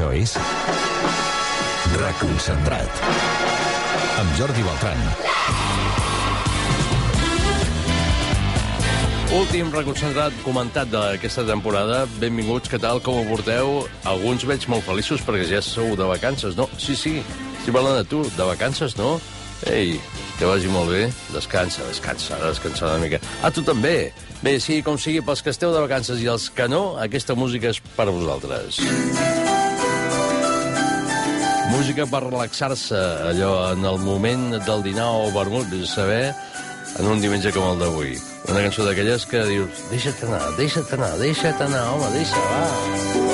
Això és Reconcentrat amb Jordi Beltran. Últim reconcentrat comentat d'aquesta temporada. Benvinguts, què tal, com ho porteu? Alguns veig molt feliços perquè ja sou de vacances, no? Sí, estic parlant de tu, de vacances, no? Ei, que vagi molt bé. Descansa una mica. Ah, tu també? Bé, sí, com sigui, pels que esteu de vacances i els que no, aquesta música és per a vosaltres. Música per relaxar-se, allò, en el moment del dinar o vermut, de saber, en un diumenge com el d'avui. Una cançó d'aquelles que dius, deixa't anar, home, deixa, va.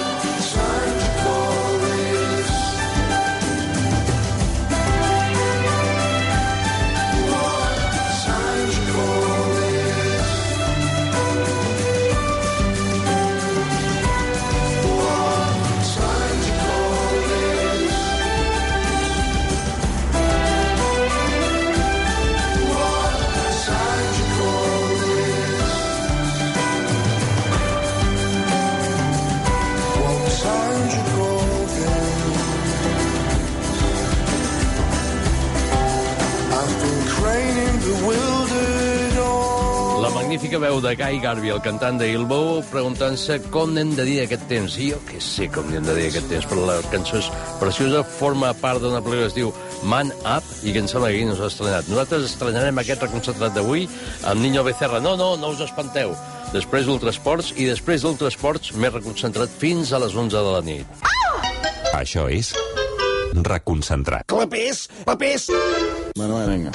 Magnífica veu de Guy Garvey, el cantant de Ilbo, preguntant-se com n'hem de dir aquest temps. I jo què sé com n'hem de dir aquest temps, però la cançó és preciosa, forma part d'una pel·lícula que es diu Man Up, i que em sembla que aquí no s'ha estrenat. Nosaltres estrenarem aquest reconcentrat d'avui amb Niño Becerra. No us espanteu. Després d'Ultrasports, i després d'Ultrasports m'he reconcentrat fins a les 11 de la nit. Això és Reconcentrat. Clapés! Bueno, vinga.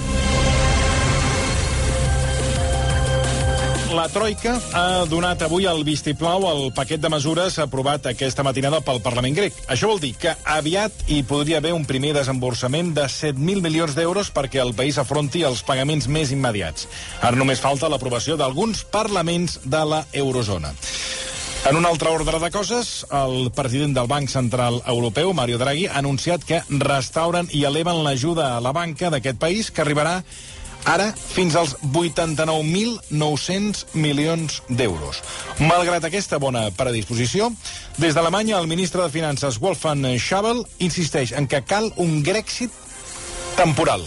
La Troika ha donat avui el vistiplau al paquet de mesures aprovat aquesta matinada pel Parlament grec. Això vol dir que aviat hi podria haver un primer desemborsament de 7.000 milions d'euros perquè el país afronti els pagaments més immediats. Ara només falta l'aprovació d'alguns parlaments de la eurozona. En un altre ordre de coses, el president del Banc Central Europeu, Mario Draghi, ha anunciat que restauren i eleven l'ajuda a la banca d'aquest país, que arribarà ara fins als 89.900 milions d'euros. Malgrat aquesta bona predisposició, des d'Alemanya el ministre de Finances Wolfgang Schäuble insisteix en que cal un Grexit temporal.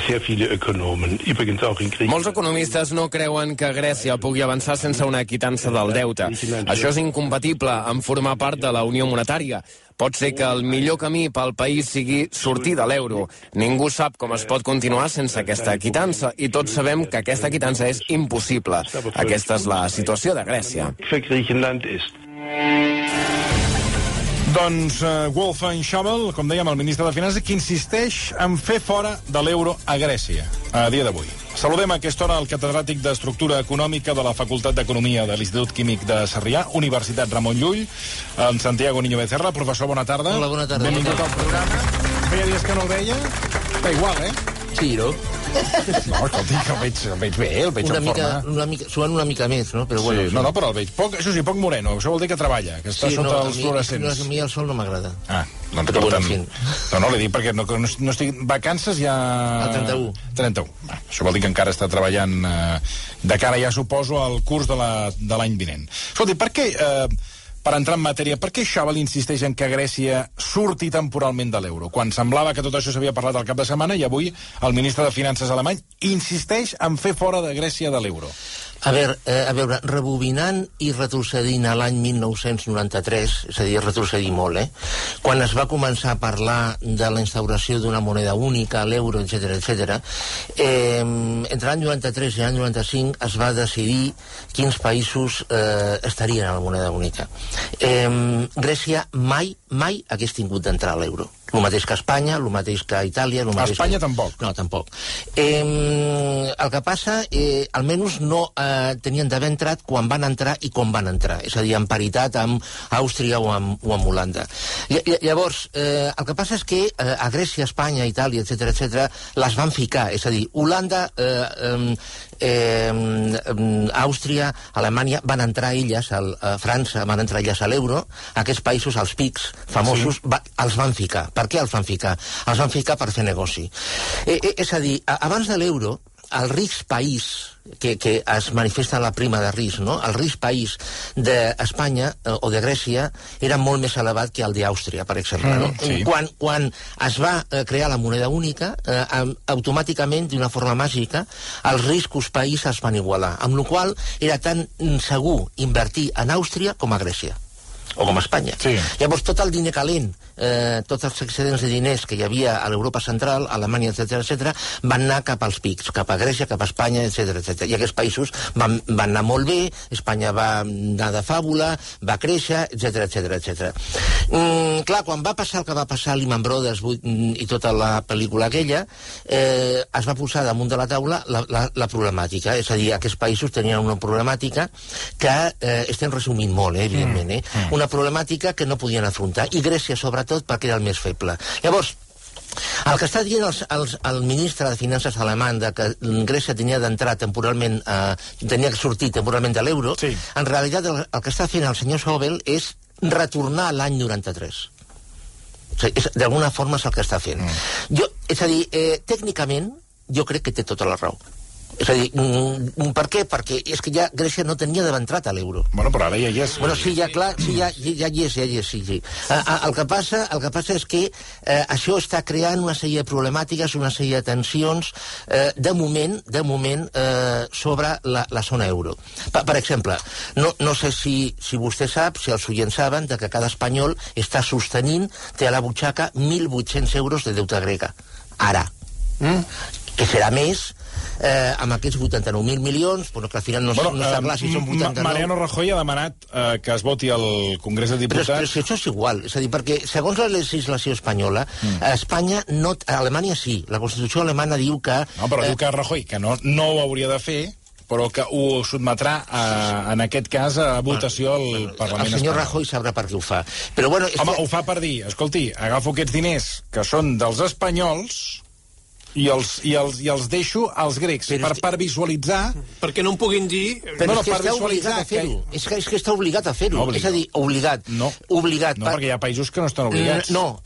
Molts economistes no creuen que Grècia pugui avançar sense una quitança del deute. Això és incompatible amb formar part de la Unió Monetària. Pot ser que el millor camí pel país sigui sortir de l'euro. Ningú sap com es pot continuar sense aquesta quitança, i tots sabem que aquesta quitança és impossible. Aquesta és la situació de Grècia. Doncs Wolfgang Schäuble, com dèiem, el ministre de Finances, que insisteix en fer fora de l'euro a Grècia, a dia d'avui. Saludem a aquesta hora el catedràtic d'Estructura Econòmica de la Facultat d'Economia de l'Institut Químic de Sarrià, Universitat Ramon Llull, en Santiago Niño Becerra. Professor, bona tarda. Hola, bona tarda. Benvingut al programa. Feia dies que no el veia. Està igual, Sí, no? No, escolti, que el veig bé, el veig en forma. Suant una mica més, no? Però bueno, sí, no, però el veig poc, això sí, poc moreno. Això vol dir que treballa, que està sota els fluorescents. A mi el sol no m'agrada. Doncs escolta'm. No, li dic perquè no estic... Vacances ja... El 31. 31. Això vol dir que encara està treballant de cara, ja suposo, al curs de l'any vinent. Escolti, per què... Per entrar en matèria, per què Schäuble insisteix en que Grècia surti temporalment de l'euro? Quan semblava que tot això s'havia parlat al cap de setmana, i avui el ministre de Finances alemany insisteix en fer fora de Grècia de l'euro. A veure, rebobinant i retrocedint a l'any 1993, és a dir, retrocedir molt, quan es va començar a parlar de la instauració d'una moneda única, l'euro, etc., entre l'any 93 i l'any 95 es va decidir quins països estarien a la moneda única. Grècia mai hagués tingut d'entrar a l'euro. El mateix que Espanya, el mateix que Itàlia... Espanya tampoc? No, tampoc. El que passa, almenys no tenien d'haver entrat quan van entrar i com van entrar, és a dir, en paritat amb Àustria o amb Holanda. Llavors, el que passa és que a Grècia, Espanya, Itàlia, etc., les van ficar, és a dir, Holanda, Àustria, Alemanya, van entrar elles, França, van entrar elles a l'euro, aquests països, els PICs famosos, els van ficar. Per què els van ficar? Els van ficar per fer negoci. És a dir, abans de l'euro, el risc país que es manifesta en la prima de risc, no? El risc país d'Espanya o de Grècia era molt més elevat que el d'Àustria, per exemple. No? Sí. Quan es va crear la moneda única, automàticament, d'una forma màgica, els riscos país es van igualar, amb la qual cosa era tan segur invertir en Àustria com a Grècia o com a Espanya. Sí. Llavors, tot el diner calent, tots els excedents de diners que hi havia a l'Europa central, a Alemanya, etc., van anar cap als pics, cap a Grècia, cap a Espanya, etc. I aquests països van anar molt bé, Espanya va anar de fàbula, va créixer, etc. Clar, quan va passar el que va passar a Lehman Brothers i tota la pel·lícula aquella, es va posar damunt de la taula la problemàtica, és a dir, aquests països tenien una problemàtica que estem resumint molt, evidentment, una problemàtica que no podien afrontar, i Grècia sobretot perquè era el més feble. Llavors, el que està dient el ministre de Finances alemany que Grècia tenia d'entrar temporalment, tenia que sortir temporalment de l'euro, sí. En realitat el que està fent el senyor Schäuble és retornar a l'any 93. O sigui, d'alguna forma és el que està fent. És a dir, tècnicament, jo crec que té tota la raó. És a dir, per què? Perquè és que ja Grècia no tenia d'haver entrat a l'euro. Bueno, però ara ja hi és. Bueno, sí, ja, clar, sí, ja hi és, sí. El que passa és que això està creant una sèrie de problemàtiques, una sèrie de tensions, de moment, sobre la zona euro. Per exemple, no sé si vostè sap, si els oients saben, que cada espanyol està sostenint, té a la butxaca 1.800 euros de deute grega. Ara. Que serà més amb aquests 89.000 milions, però que al final no està clar si són 89. Mariano Rajoy ha demanat que es voti al Congrés dels Diputats. Però si això és igual, és a dir, perquè segons la legislació espanyola, Espanya no... A Alemanya sí, la Constitució alemana diu que... No, però diu que Rajoy, que no ho hauria de fer, però que ho sotmetrà, en aquest cas, a votació al Parlament espanyol. El senyor Rajoy sabrà per què ho fa. Però, bueno, home, ho fa per dir, escolti, agafo aquests diners que són dels espanyols i els deixo als grecs, per visualitzar... Perquè no em puguin dir... Però és que està obligat a fer-ho. És que està obligat a fer-ho. És a dir, obligat. No, perquè hi ha països que no estan obligats. No,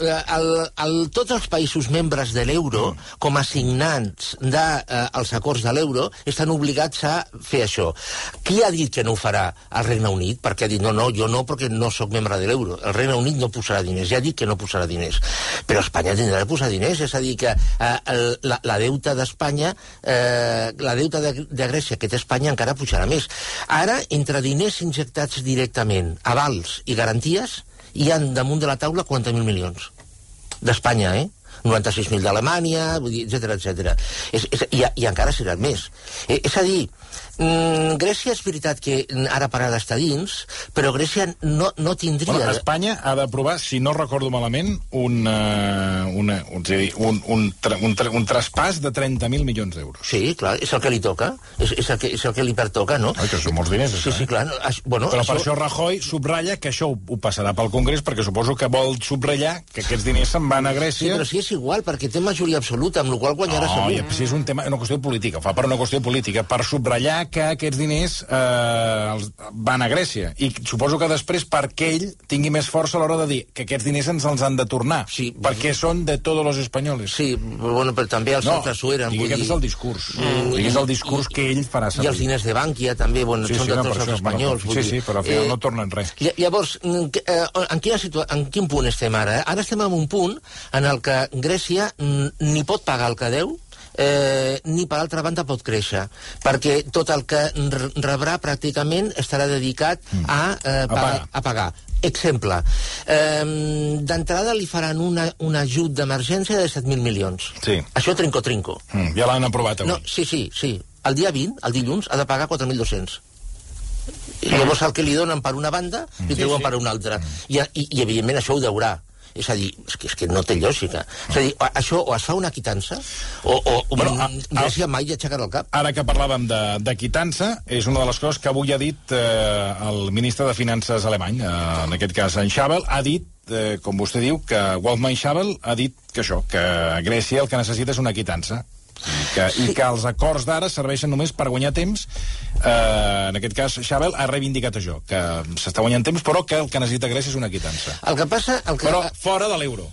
tots els països membres de l'euro, com a signants dels acords de l'euro, estan obligats a fer això. Qui ha dit que no ho farà? El Regne Unit, perquè ha dit, no, jo no, perquè no sóc membre de l'euro. El Regne Unit no posarà diners, ja ha dit que no posarà diners. Però Espanya tindrà de posar diners, és a dir, que la deuta d'Espanya, la deuta de Grècia que té Espanya encara pujarà més. Ara, entre diners injectats directament, avals i garanties, hi ha damunt de la taula 40.000 milions. D'Espanya, 96.000 d'Alemanya, etc. I encara seran més. És a dir, Grècia és veritat que ara per ara està dins, però Grècia no tindria... Bueno, Espanya ha d'aprovar, si no recordo malament, un traspàs de 30.000 milions d'euros. Sí, clar, és el que li toca, és el que li pertoca, no? Ai, que són molts diners, això, Sí, clar. Bueno, però per això Rajoy subratlla que això ho passarà pel Congrés, perquè suposo que vol subratllar que aquests diners se'n van a Grècia... Sí, però sí, és igual, perquè té majoria absoluta, amb la qual guanyarà segur. No, si és un tema, una qüestió política, ho fa per una qüestió política, per subratllar que aquests diners van a Grècia. I suposo que després perquè ell tingui més força a l'hora de dir que aquests diners ens els han de tornar. Sí, perquè són de tots els espanyols. Sí, bueno, però també els altres ho eren. Aquest és el discurs. És el discurs que ell farà servir. I els diners de Bànquia també, bueno, són de tots els espanyols. Sí, però al final no tornen res. Llavors, en quin punt estem ara? Ara estem en un punt en el que Grècia ni pot pagar el que deu, ni per altra banda pot créixer, perquè tot el que rebrà pràcticament estarà dedicat a pagar. Exemple, d'entrada li faran un ajut d'emergència de 7.000 milions. Sí. Això trinco. Ja l'han aprovat avui. No, sí. El dia 20, el dilluns, ha de pagar 4.200. I llavors el que li donen per una banda li treuen per una altra. I evidentment això ho deurà. És a dir, és que no té lògica. És a dir, això o es fa una quitança o Grècia mai aixecarà el cap. Ara que parlàvem de quitança, és una de les coses que avui ha dit el ministre de Finances alemany, en aquest cas en Schäuble, ha dit, com vostè diu, que Wolfgang Schäuble ha dit que això, que Grècia el que necessita és una quitança. I que els acords d'ara serveixen només per guanyar temps. En aquest cas, Schäuble ha reivindicat això, que s'està guanyant temps, però que el que necessita Grècia és una quitança. El que passa... Però fora de l'euro.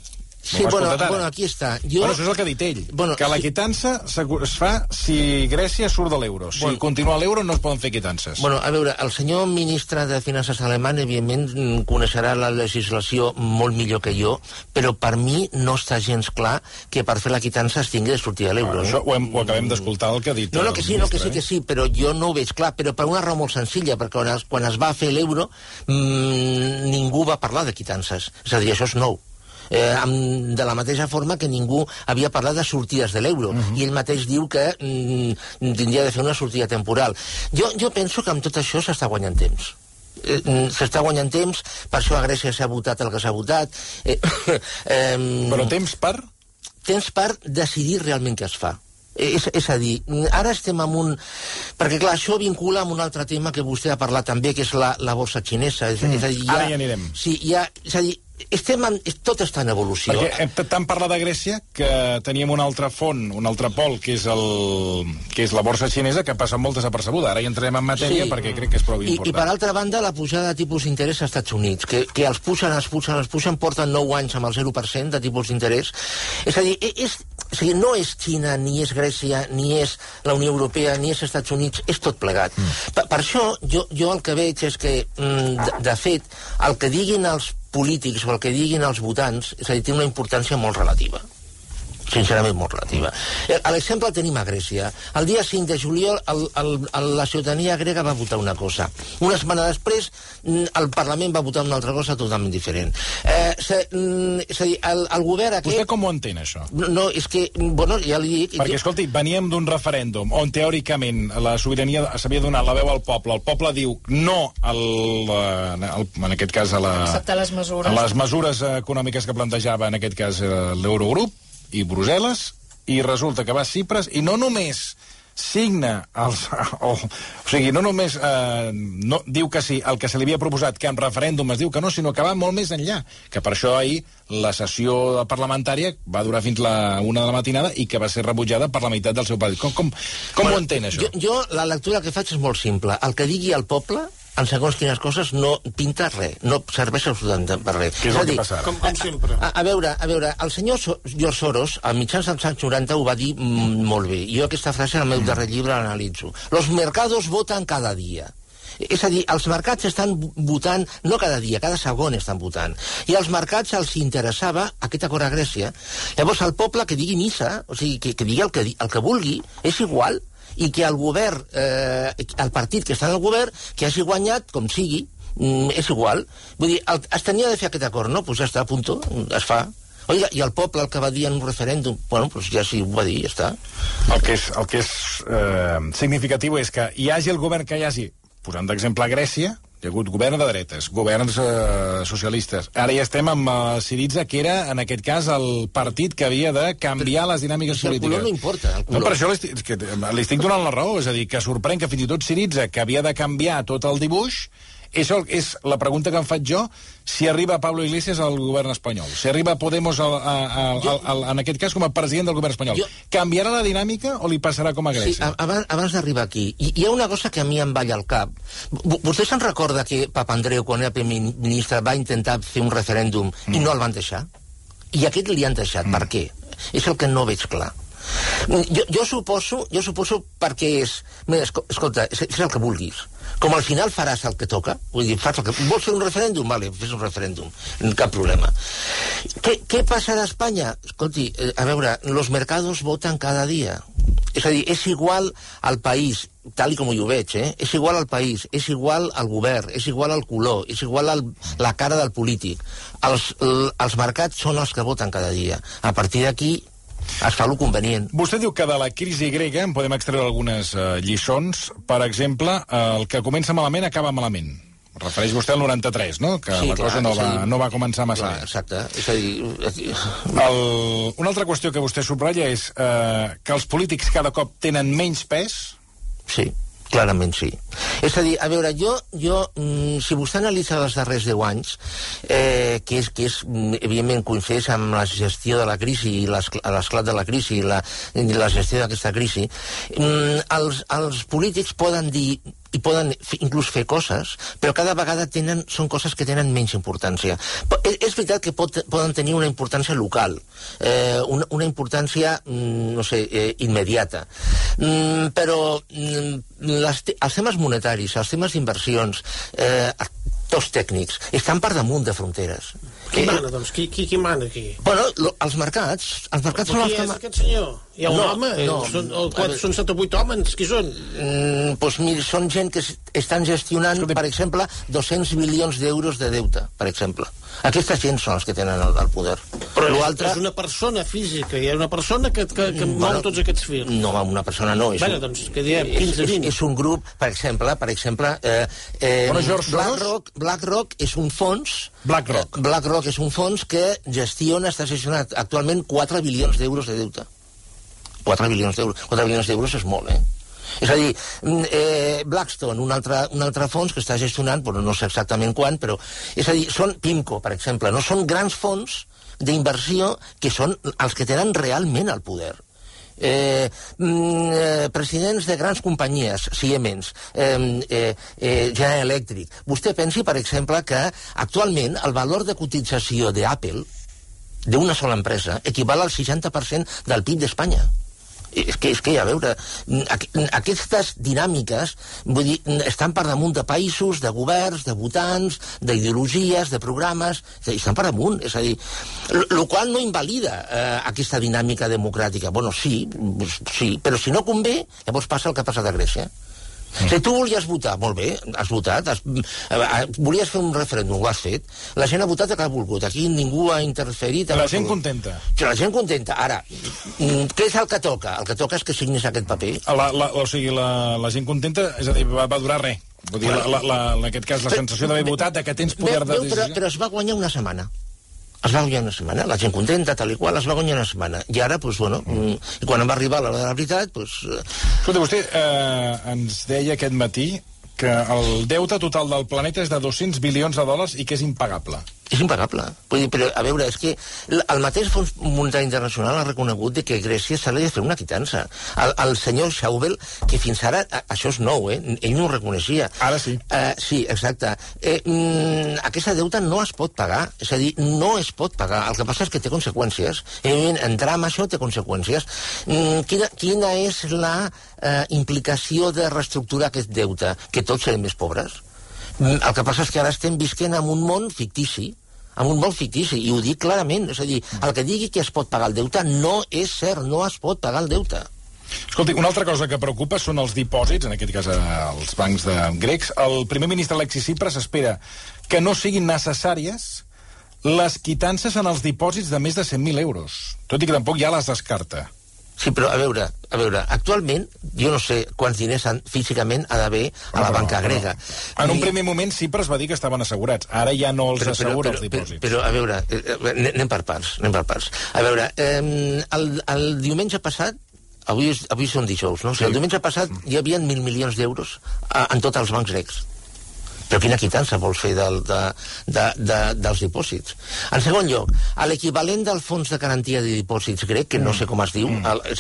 Sí, bueno, aquí està. Bueno, això és el que ha dit ell, que la quitança es fa si Grècia surt de l'euro. Si continua l'euro no es poden fer quitances. Bueno, a veure, el senyor ministre de Finances alemany, evidentment, coneixerà la legislació molt millor que jo, però per mi no està gens clar que per fer la quitança es tingui de sortir de l'euro. Això ho acabem d'escoltar, el que ha dit el ministre. Que sí, però jo no ho veig clar, però per una raó molt senzilla, perquè quan es va fer l'euro ningú va parlar de quitances. És a dir, això és nou. De la mateixa forma que ningú havia parlat de sortides de l'euro, i ell mateix diu que tindria de fer una sortida temporal. Jo penso que amb tot això s'està guanyant temps. S'està guanyant temps, per això a Grècia s'ha votat el que s'ha votat. Però temps per? Temps per decidir realment què es fa. És a dir, ara estem amb un... Perquè, clar, això vincula amb un altre tema que vostè ha parlat també, que és la borsa xinesa. És a dir, ara ja anirem. Sí, és a dir, tot està en evolució. Perquè tant parlar de Grècia que teníem un altre font, un altre pol, que és la borsa xinesa, que passa molt desapercebuda. Ara hi entrem en matèria perquè crec que és prou important. I per altra banda, la pujada de tipus d'interès als Estats Units, que els pugen, porten 9 anys amb el 0% de tipus d'interès. És a dir, no és Xina, ni és Grècia, ni és la Unió Europea, ni és Estats Units, és tot plegat. Per això, jo el que veig és que, de fet, el que diguin els polítics o el que diguin els votants, és a dir, té una importància molt relativa. Sincerament molt relativa. L'exemple el tenim a Grècia. El dia 5 de juliol la ciutadania grega va votar una cosa. Una setmana després el Parlament va votar una altra cosa totalment diferent. És a dir, el govern aquest... Vostè com ho entén, això? No, és que, bueno, ja li dic... Perquè, escolti, veníem d'un referèndum on teòricament la sobirania s'havia donat la veu al poble. El poble diu no en aquest cas acceptar les mesures. Les mesures econòmiques que plantejava en aquest cas l'Eurogrup i Brussel·les, i resulta que va a Cipres i no només signa o sigui, no només diu que sí el que se li havia proposat, que en referèndum es diu que no, sinó que va molt més enllà, que per això ahir la sessió parlamentària va durar fins la 1 de la matinada i que va ser rebutjada per la meitat del seu partit. Com ho entén, això? Jo la lectura que faig és molt simple. El que digui el poble en segons quines coses no pinta res, no serveix absolutament per res. Què és el que passa ara? Com sempre. A veure, el senyor George Soros, a mitjans dels anys 90, ho va dir molt bé. Jo aquesta frase en el meu darrer llibre l'analitzo. Los mercados votan cada dia. És a dir, els mercats estan votant, no cada dia, cada segon estan votant. I als mercats els interessava aquest acord a Grècia. Llavors el poble que digui missa, o sigui, que digui el que vulgui, és igual, i que el govern, el partit que està en el govern, que hagi guanyat, com sigui, és igual. Vull dir, es tenia de fer aquest acord, no? Doncs ja està, a punt, es fa. Oiga, i el poble, el que va dir en un referèndum, bueno, doncs ja sí ho va dir, ja està. El que és significatiu és que hi hagi el govern que hi hagi, posant d'exemple a Grècia, hi ha hagut govern de dretes, governs socialistes. Ara ja estem amb Syriza, que era, en aquest cas, el partit que havia de canviar les dinàmiques polítiques. El color no importa. No, per això li estic donant la raó. És a dir, que sorprèn que fins i tot Syriza, que havia de canviar tot el dibuix, és la pregunta que em faig jo, si arriba Pablo Iglesias al govern espanyol, si arriba Podemos en aquest cas com a president del govern espanyol, canviarà la dinàmica o li passarà com a Grècia? Sí, abans d'arribar aquí, hi ha una cosa que a mi em balla al cap. Vostè se'n recorda que Papandreou, quan era primer ministre, va intentar fer un referèndum i no el van deixar? I aquest li han deixat. Per què? És el que no veig clar. Jo suposo perquè és... Mira, escolta, és el que vulguis. Com al final faràs el que toca, vull dir, vols fer un referèndum? Vale, fes un referèndum, cap problema. Què passarà a Espanya? Escolti, a veure, los mercados votan cada dia. És a dir, és igual al país, tal com jo ho veig, és igual al país, és igual al govern, és igual al color, és igual la cara del polític. Els mercats són els que voten cada dia. A partir d'aquí es fa el convenient. Vostè diu que de la crisi grega en podem extreure algunes lliçons. Per exemple, el que comença malament acaba malament. Refereix vostè al 93, no? Que sí, la cosa no va començar massa bé. Exacte. És a dir... Una altra qüestió que vostè subratlla és que els polítics cada cop tenen menys pes. Sí. Clarament sí. És a dir, a veure, jo si vostè analitza els darrers 10 anys, que és evidentment coincideix amb la gestió de la crisi i l'esclat de la crisi i la gestió d'aquesta crisi, els polítics poden dir i poden inclús fer coses, però cada vegada són coses que tenen menys importància. És veritat que poden tenir una importància local, una importància, no sé, immediata. Però els temes monetaris, els temes d'inversions, tots tècnics, estan per damunt de fronteres. Qui mana, doncs? Qui mana aquí? Bueno, els mercats són els que... Qui és aquest senyor? Hi ha un home? Són 7 o 8 homes? Qui són? Doncs mira, són gent que estan gestionant, per exemple, 200 milions d'euros de deute, per exemple. Aquesta gent són els que tenen el poder. Però és una persona física, hi ha una persona que mou tots aquests fils. No, una persona no. Bueno, doncs, què diem? 15-20. És un grup, per exemple, BlackRock és un fons... BlackRock és un fons que està gestionat actualment 4 bilions d'euros de deute. 4 bilions d'euros. 4 bilions d'euros és molt, És a dir, Blackstone, un altre fons que està gestionant, però no sé exactament quan, però... És a dir, són PIMCO, per exemple, no són grans fons d'inversió que són els que tenen realment el poder. Presidents de grans companyies, Siemens, General Electric. Vostè pensi, per exemple, que actualment el valor de cotització d'Apple, d'una sola empresa, equival al 60% del PIB d'Espanya. És que, a veure, aquestes dinàmiques, vull dir, estan per damunt de països, de governs, de votants, d'ideologies, de programes, estan per damunt, és a dir, el qual no invalida aquesta dinàmica democràtica. Bueno, sí, però si no convé, llavors passa el que ha passat a Grècia. Si tu volies votar, molt bé, has votat, volies fer un referèndum, ho has fet, la gent ha votat el que ha volgut, aquí ningú ha interferit... La gent contenta. La gent contenta. Ara, què és el que toca? El que toca és que signis aquest paper. O sigui, la gent contenta, és a dir, va durar res. Vull dir, en aquest cas, la sensació d'haver votat, que tens poder de decisió... Però es va guanyar una setmana. La gent contenta, tal i qual, es va guanyar una setmana. I ara, doncs, bueno, i quan em va arribar l'hora de la veritat, doncs... Escolta, vostè ens deia aquest matí que el deute total del planeta és de 200 bilions de dòlars i que és impagable. És impagable. Vull dir, però, a veure, és que el mateix Fons Monetari Internacional ha reconegut que a Grècia se li ha de fer una quitança. El senyor Schäuble, que fins ara, això és nou, ell no ho reconeixia. Ara sí. Sí, exacte. Aquesta deuta no es pot pagar, és a dir, no es pot pagar. El que passa és que té conseqüències. Entrar en això té conseqüències. Quina és la implicació de reestructurar aquest deute? Que tots serem més pobres? El que passa és que ara estem visquent en un món fictici, i ho dic clarament, és a dir, el que digui que es pot pagar el deute no és cert, no es pot pagar el deute. Escolti, una altra cosa que preocupa són els dipòsits, en aquest cas els bancs grecs. El primer ministre Alexis Tsipras espera que no siguin necessàries les quitances en els dipòsits de més de 100.000 euros, tot i que tampoc ja les descarta. Sí, però a veure, actualment, jo no sé quants diners físicament ha d'haver a la banca grega. En un primer moment Tsipras va dir que estaven assegurats, ara ja no els assegura els dipòsits. Però a veure, anem per parts. A veure, el diumenge passat, avui són dijous, no? O sigui, el diumenge passat hi havia 1.000 milions d'euros en tots els bancs grecs. Però quina quitança vols fer dels dipòsits? En segon lloc, l'equivalent del fons de garantia de dipòsits grec, que no sé com es diu,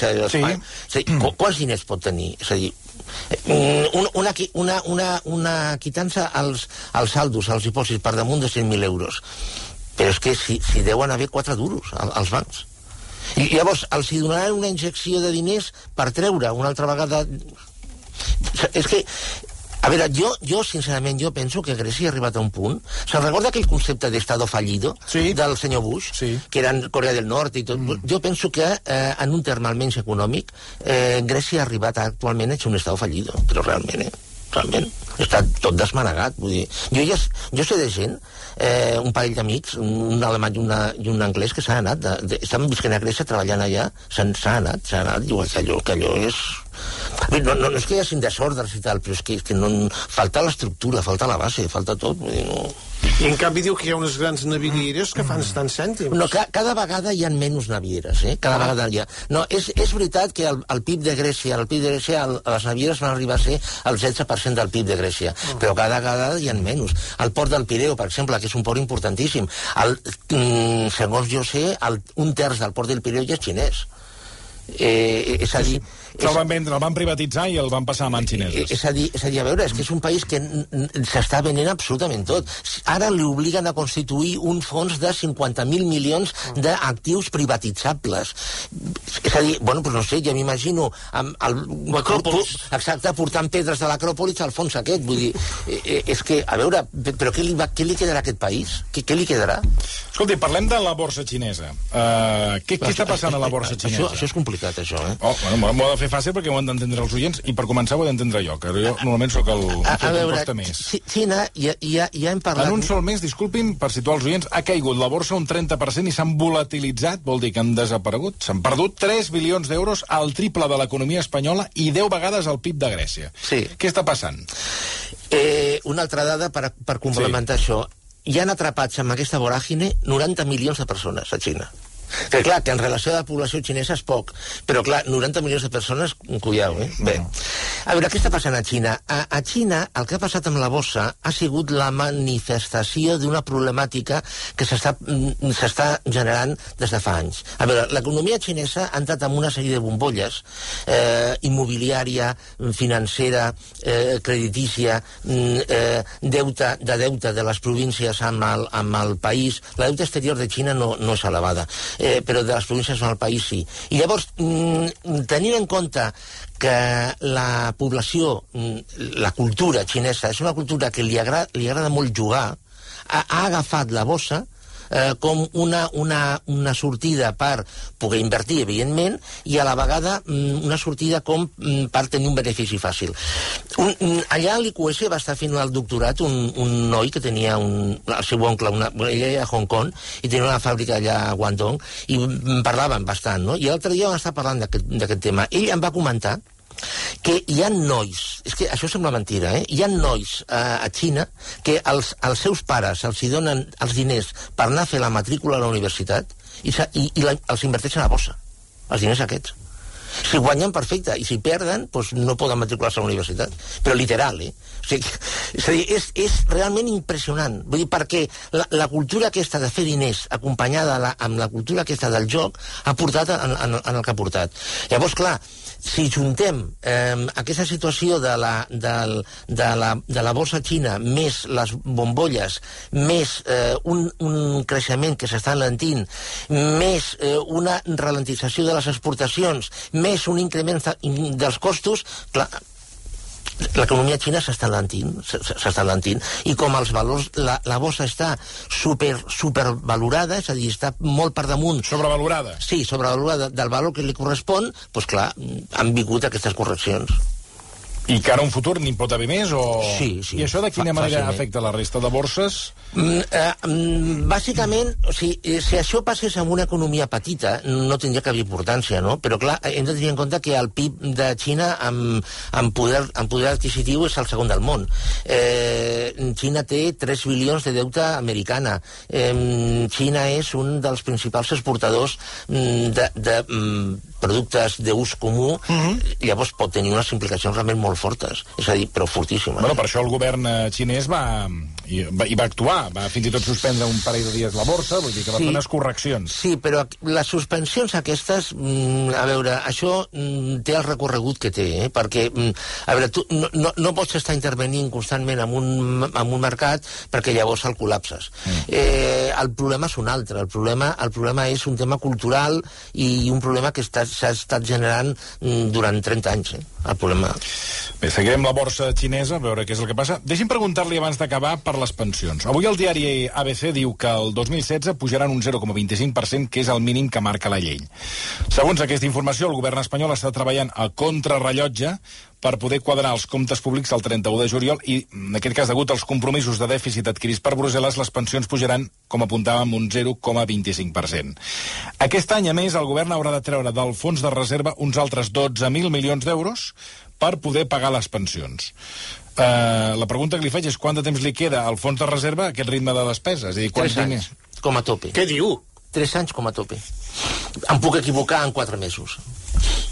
quants diners pot tenir? És a dir, una quitança als saldos, als dipòsits, per damunt de 100.000 euros. Però és que si deuen haver 4 duros als bancs. I llavors els donaran una injecció de diners per treure una altra vegada... És que... A veure, jo sincerament, penso que Grècia ha arribat a un punt... Se'n recorda aquell concepte d'estado fallido del senyor Bush, que era en Corea del Nord i tot? Jo penso que, en un terme almenys econòmic, Grècia ha arribat actualment a ser un estado fallido, però realment, realment. Està tot desmanegat, vull dir. Jo sé de gent, un parell d'amics, un alemany i un anglès, que s'han anat, estan visquent a Grècia treballant allà, s'han anat, diu que allò és... No és que hi hagin desordres i tal, però és que no, falta l'estructura, falta la base, falta tot, vull dir, no... I en canvi diu que hi ha unes grans navieres que fan tants cèntims. No, cada vegada hi ha menys navieres, cada vegada hi ha... No, és veritat que el PIB de Grècia, les navieres van arribar a ser el 16% del PIB de Grècia, però cada vegada hi ha menys. El port del Pireu, per exemple, que és un port importantíssim, segons jo sé, un terç del port del Pireu ja és xinès. És a dir, El van privatitzar i el van passar a mans xineses. És a dir, a veure, és que és un país que s'està venent absolutament tot. Ara li obliguen a constituir un fons de 50.000 milions d'actius privatitzables. És a dir, bueno, doncs no sé, ja m'imagino l'Acròpolis. Exacte, portant pedres de l'Acròpolis al fons aquest, vull dir, és que, a veure, però què li quedarà a aquest país? Què li quedarà? Escolti, parlem de la borsa xinesa. Què està passant a la borsa xinesa? Això és complicat, això, eh? Bueno, m'ho ha de fer fàcil perquè ho han d'entendre els oients, i per començar ho he d'entendre jo, que jo normalment sóc el que em costa més. Xina, ja hem parlat... En un sol mes, disculpin, per situar els oients, ha caigut la borsa un 30% i s'han volatilitzat, vol dir que han desaparegut, s'han perdut 3 bilions d'euros, al triple de l'economia espanyola i 10 vegades el PIB de Grècia. Sí. Què està passant? Una altra dada per complementar això. Hi han atrapats amb aquesta voràgine 90 milions de persones a Xina. Que clar, que en relació a la població xinesa és poc, però clar, 90 milions de persones, cuidao, Bé, a veure, què està passant a Xina? A Xina, el que ha passat amb la bossa ha sigut la manifestació d'una problemàtica que s'està generant des de fa anys. A veure, l'economia xinesa ha entrat en una sèrie de bombolles, immobiliària, financera, creditícia, deute de les províncies amb el país. La deute exterior de Xina no és elevada, però de les províncies en el país sí. I llavors, tenint en compte que la població, la cultura xinesa, és una cultura que li agrada molt jugar, ha agafat la bossa com una sortida per poder invertir, evidentment, i a la vegada una sortida com per tenir un benefici fàcil. Allà a l'IQS va estar fent el doctorat un noi que tenia el seu oncle, ella era a Hong Kong, i tenia una fàbrica allà a Guangdong, i parlaven bastant, no? I l'altre dia vam estar parlant d'aquest tema. Ell em va comentar que hi ha nois, és que això sembla mentira, hi ha nois a Xina que els seus pares els donen els diners per anar a fer la matrícula a la universitat i els inverteixen a la bossa, els diners aquests. Si guanyen, perfecte, i si perden, doncs no poden matricular-se a la universitat. Però literal, O sigui, és a dir, és realment impressionant. Vull dir, perquè la cultura aquesta de fer diners, acompanyada amb la cultura aquesta del joc, ha portat en el que ha portat. Llavors, clar, si juntem aquesta situació de la borsa xina, més les bombolles, més un creixement que s'està alentint, més una ralentització de les exportacions, més un increment dels costos, clar, l'economia xina s'està alentint, i com els valors, la borsa està supervalorada, és a dir, està molt per damunt. Sobrevalorada? Sí, sobrevalorada del valor que li correspon, doncs clar, han vingut aquestes correccions. I que ara un futur n'hi pot haver més? Sí. I això de quina manera afecta la resta de borses? Bàsicament, si això passés en una economia petita, no tindria cap importància, no? Però clar, hem de tenir en compte que el PIB de Xina en poder adquisitiu és el segon del món. Xina té 3 bilions de deute americana. Xina és un dels principals exportadors de productes d'ús comú, llavors pot tenir unes implicacions realment molt fortes, és a dir, però fortíssimes. Bueno, per això el govern xinès va actuar, va fins i tot suspendre un parell de dies la borsa, vull dir que va fer unes correccions. Sí, però les suspensions aquestes, a veure, això té el recorregut que té, perquè, a veure, tu no pots estar intervenint constantment en un mercat perquè llavors el col·lapses. El problema és un altre, el problema és un tema cultural i un problema que s'ha estat generant durant 30 anys, el problema. Bé, seguirem la borsa xinesa, a veure què és el que passa. Deixi'm preguntar-li abans d'acabar per les pensions. Avui el diari ABC diu que el 2016 pujaran un 0,25%, que és el mínim que marca la llei. Segons aquesta informació, el govern espanyol està treballant a contrarrellotge per poder quadrar els comptes públics el 31 de juliol i, en aquest cas, degut als compromisos de dèficit adquirits per Brussel·les, les pensions pujaran, com apuntàvem, un 0,25%. Aquest any, a més, el govern haurà de treure del fons de reserva uns altres 12.000 milions d'euros per poder pagar les pensions. La pregunta que li faig és quant de temps li queda al fons de reserva a aquest ritme de despesa? És a dir, 3 anys, com a tope. Què diu? 3 anys com a tope. Em puc equivocar en 4 mesos.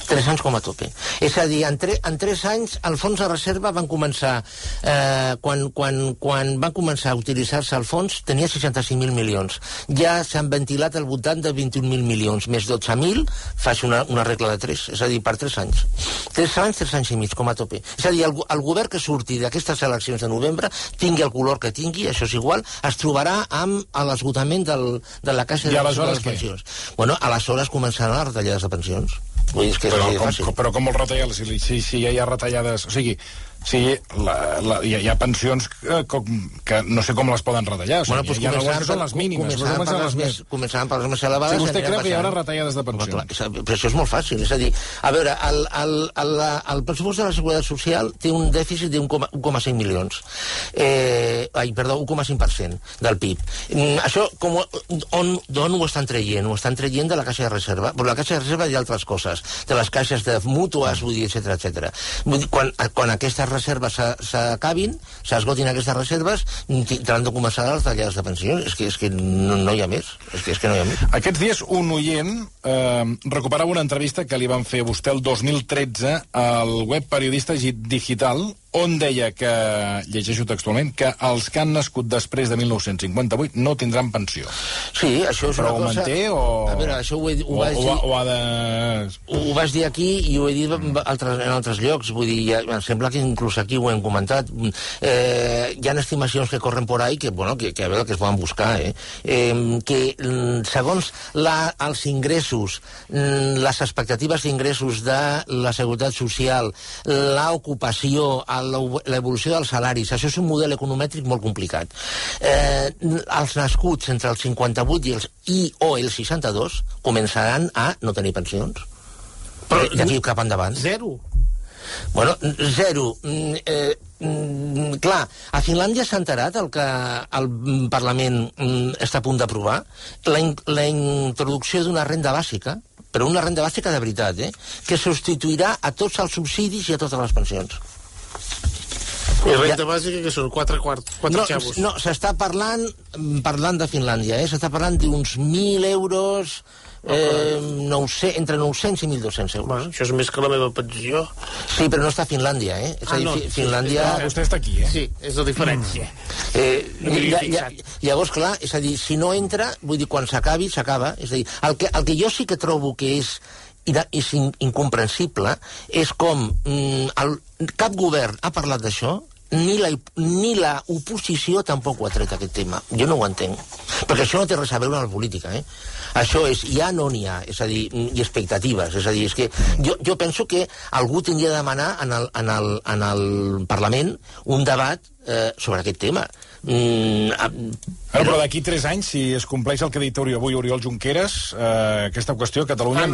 3 anys com a tope. És a dir, en 3 anys el fons de reserva van començar... Quan van començar a utilitzar-se el fons tenia 65.000 milions. Ja s'han ventilat al voltant de 21.000 milions. Més 12.000 faig una regla de 3. És a dir, per 3 anys. 3 anys i mig com a tope. És a dir, el govern que surti d'aquestes eleccions de novembre, tingui el color que tingui, això és igual, es trobarà amb l'esgotament de la Caixa de les Pensions. Bueno, aleshores començaran les retallades de pensions. Vull dir, és que però com vols retallar? Si ja hi ha retallades... O sigui, hi ha pensions que no sé com les poden retallar. O sigui, hi ha algunes que són les mínimes. Començaran per les més elevades. Si vostè creu que hi haurà retallades de pensions. Però això és molt fàcil. És a dir, a veure, el pressupost de la Seguretat Social té un dèficit de 1,5 milions. 1,5% del PIB. Això, d'on ho estan traient? Ho estan traient de la Caixa de Reserva. Però la Caixa de Reserva hi ha altres coses. De les caixes de mútues, vull dir, etcètera. Quan aquestes reserves s'acabin, s'esgotin aquestes reserves, tindran de començar les tallades de pensions. És que no hi ha més. És que no hi ha més. Aquests dies un oient recuperava una entrevista que li van fer a vostè el 2013 al web Periodista Digital, on deia que, llegeixo textualment, que els que han nascut després de 1958 no tindran pensió. Sí, això és una cosa... Però ho manté o... A veure, això ho ha de... Ho vaig dir aquí i ho he dit en altres llocs. Vull dir, em sembla que inclús aquí ho hem comentat. Hi ha estimacions que corren por ahí que a veure, que es poden buscar, que segons els ingressos, les expectatives d'ingressos de la Seguretat Social, l'ocupació, l'evolució dels salaris, això és un model economètric molt complicat. Els nascuts entre els 58 o els 62 començaran a no tenir pensions. Però d'aquí cap endavant. Zero. Bueno, zero. Clar, a Finlàndia s'ha enterat el que el Parlament està a punt d'aprovar, la introducció d'una renda bàsica, però una renda bàsica de veritat, que substituirà a tots els subsidis i a totes les pensions. I renta bàsica que són 4 xavos. No, s'està parlant de Finlàndia, s'està parlant d'uns 1.000 euros, entre 900 i 1.200 euros. Bueno, això és més que la meva pensió. Sí, però no està a Finlàndia, És a dir, Finlàndia... Vostè està aquí, Sí, és la diferència. Llavors, clar, és a dir, si no entra, vull dir, quan s'acabi, s'acaba. És a dir, el que jo sí que trobo que és incomprensible és com cap govern ha parlat d'això, ni la oposició tampoc ho ha tret aquest tema. Jo no ho entenc, perquè això no té res a veure amb la política, Això és ja no n'hi ha, és a dir, i expectatives, és a dir, és que jo penso que algú tindria de demanar en el Parlament un debat sobre aquest tema. Però d'aquí 3 anys, si es compleix el que ha dit avui Oriol Junqueras, aquesta qüestió a Catalunya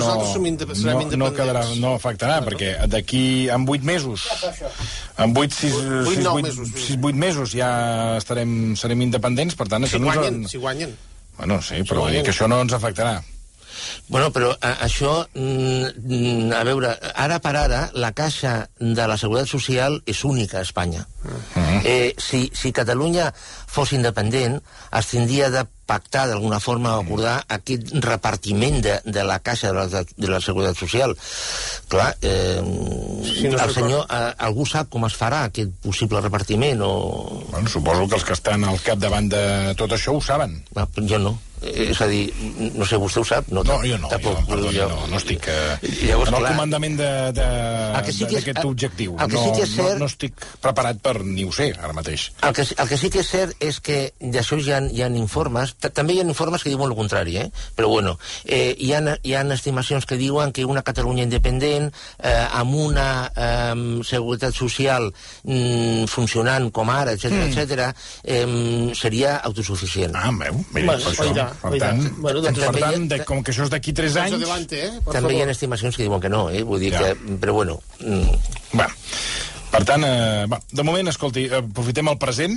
no afectarà, perquè d'aquí en 8 mesos, en 8 mesos ja serem independents, per tant... Si guanyen. Bueno, sí, però vull dir que això no ens afectarà. Bueno, però això, a veure, ara per ara, la Caixa de la Seguretat Social és única a Espanya. Si Catalunya fos independent, es tindria de pactar d'alguna forma o acordar aquest repartiment de la Caixa de la Seguretat Social. Clar, el senyor, algú sap com es farà aquest possible repartiment o... Bueno, suposo que els que estan al capdavant de tot això ho saben. Jo no. És a dir, no sé, vostè ho sap? No, jo no. No estic en el comandament d'aquest objectiu. No estic preparat per ni ho sé, ara mateix. El que sí que és cert és que d'això hi ha informes, també hi ha informes que diuen el contrari, però bueno, hi ha estimacions que diuen que una Catalunya independent amb una seguretat social funcionant com ara, etcètera, seria autosuficient. Veu, mira, per això. Per tant, com que això és d'aquí 3 anys... També hi ha estimacions que diuen que no, vull dir que... Però bueno... Per tant, de moment, escolti, aprofitem el present,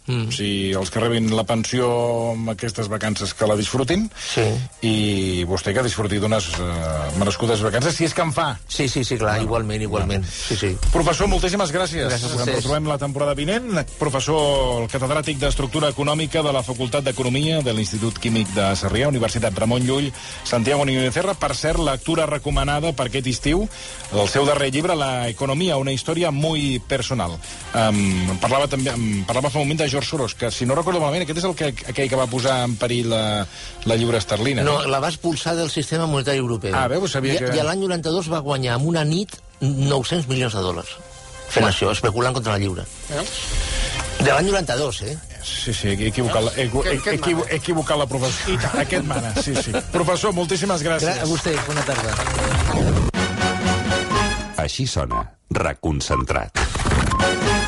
Si els que rebin la pensió amb aquestes vacances que la disfrutin, i vostè que disfruti d'unes merescudes vacances, si és que en fa. Sí, clar, igualment. Sí. Professor, moltíssimes gràcies. Gràcies a vostès. Ens retrobem la temporada vinent. Professor catedràtic d'Estructura Econòmica de la Facultat d'Economia de l'Institut Químic de Sarrià, Universitat Ramon Llull, Santiago Niño de Serra. Per cert, lectura recomanada per aquest estiu, el seu darrer llibre, La economia, una història muy personal. Parlava fa un moment de George Soros, que si no recordo malament, aquest és aquell que va posar en perill la lliura esterlina. No, la va expulsar del sistema monetari europeu. Veu, sabia que... I l'any 92 va guanyar en una nit 900 milions de dòlars. Fent això, especulant contra la lliura. De l'any 92, Sí, he equivocat la professor. Aquest mana, sí. Professor, moltíssimes gràcies. A vostè, bona tarda. Així sona RAC Concentrat.